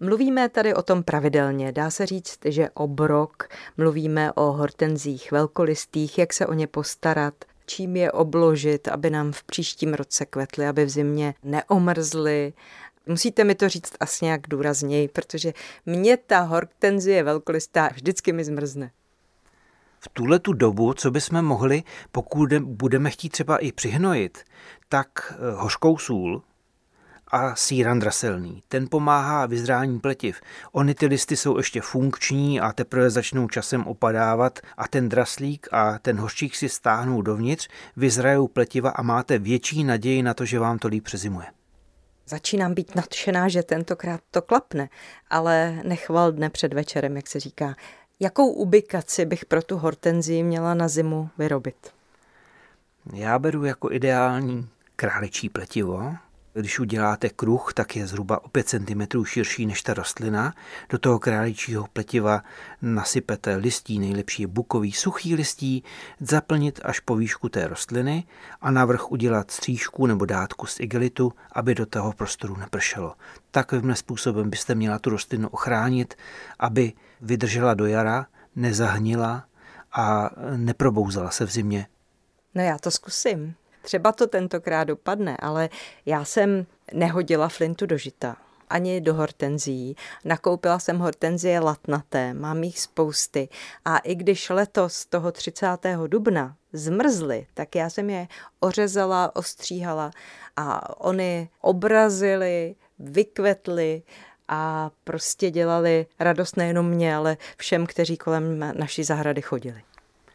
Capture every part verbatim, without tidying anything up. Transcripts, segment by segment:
Mluvíme tady o tom pravidelně. Dá se říct, že obrok, mluvíme o hortenzích velkolistých, jak se o ně postarat, čím je obložit, aby nám v příštím roce kvetly, aby v zimě neomrzly. Musíte mi to říct asi nějak důrazněji, protože mě ta hortenzie velkolistá vždycky mi zmrzne. V tuhletu dobu, co bychom mohli, pokud budeme chtít třeba i přihnojit, tak hořkou sůl a síran draselný. Ten pomáhá vyzrání pletiv. Ony ty listy jsou ještě funkční a teprve začnou časem opadávat a ten draslík a ten hořčík si stáhnou dovnitř, vyzrajou pletiva a máte větší naději na to, že vám to líp přezimuje. Začínám být nadšená, že tentokrát to klapne, ale nechval dne před večerem, jak se říká. Jakou ubikaci bych pro tu hortenzii měla na zimu vyrobit? Já beru jako ideální králičí pletivo. Když uděláte kruh, tak je zhruba o pět centimetrů širší než ta rostlina. Do toho králičího pletiva nasypete listí, nejlepší je bukový suchý listí, zaplnit až po výšku té rostliny a navrch udělat střížku nebo dátku z igelitu, aby do toho prostoru nepršelo. Takovým způsobem byste měla tu rostlinu ochránit, aby vydržela do jara, nezahnila a neprobouzala se v zimě. No já to zkusím. Třeba to tentokrát dopadne, ale já jsem nehodila flintu do žita, ani do hortenzií. Nakoupila jsem hortenzie latnaté, mám jich spousty. A i když letos toho třicátého dubna zmrzly, tak já jsem je ořezala, ostříhala a oni obrazily, vykvetly a prostě dělali radost nejenom mě, ale všem, kteří kolem naší zahrady chodili.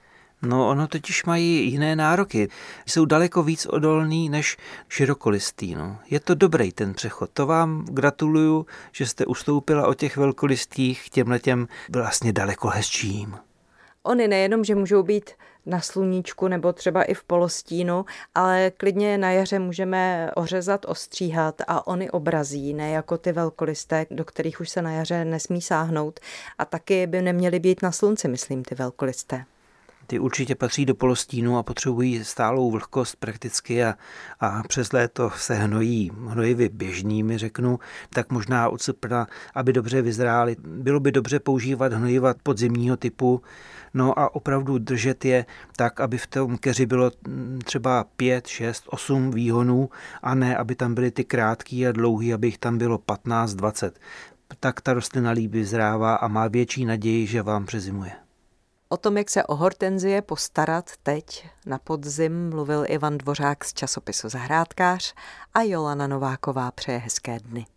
No, ono totiž mají jiné nároky. Jsou daleko víc odolný než širokolistý. No. Je to dobrý ten přechod. To vám gratuluju, že jste ustoupila od těch velkolistých k těmhletěm vlastně daleko hezčím. Oni nejenom, že můžou být na sluníčku nebo třeba i v polostínu, ale klidně na jaře můžeme ořezat, ostříhat a oni obrazí, ne jako ty velkolisté, do kterých už se na jaře nesmí sáhnout. A taky by neměly být na slunci, myslím, ty velkolisté. Ty určitě patří do polostínu a potřebují stálou vlhkost prakticky a, a přes léto se hnojí hnojivy běžnými, řeknu, tak možná od srpna, aby dobře vyzrály. Bylo by dobře používat hnojiva podzimního typu, no a opravdu držet je tak, aby v tom keři bylo třeba pět, šest, osm výhonů a ne, aby tam byly ty krátký a dlouhý, aby jich tam bylo patnáct, dvacet. Tak ta rostlina líp vyzrává a má větší naději, že vám přezimuje. O tom, jak se o hortenzie postarat teď na podzim, mluvil Ivan Dvořák z časopisu Zahrádkář a Jolana Nováková přeje hezké dny.